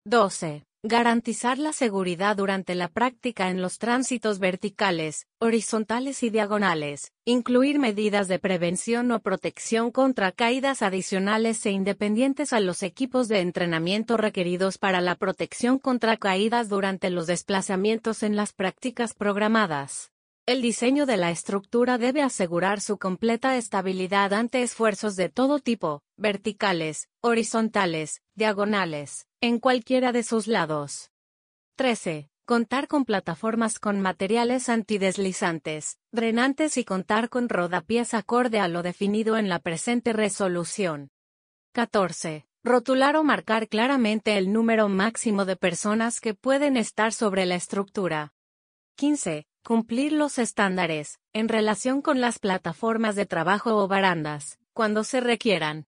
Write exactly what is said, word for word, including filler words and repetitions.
doce. Garantizar la seguridad durante la práctica en los tránsitos verticales, horizontales y diagonales. Incluir medidas de prevención o protección contra caídas adicionales e independientes a los equipos de entrenamiento requeridos para la protección contra caídas durante los desplazamientos en las prácticas programadas. El diseño de la estructura debe asegurar su completa estabilidad ante esfuerzos de todo tipo, verticales, horizontales, diagonales, en cualquiera de sus lados. trece. Contar con plataformas con materiales antideslizantes, drenantes y contar con rodapiés acorde a lo definido en la presente resolución. catorce. Rotular o marcar claramente el número máximo de personas que pueden estar sobre la estructura. quince. Cumplir los estándares, en relación con las plataformas de trabajo o barandas, cuando se requieran.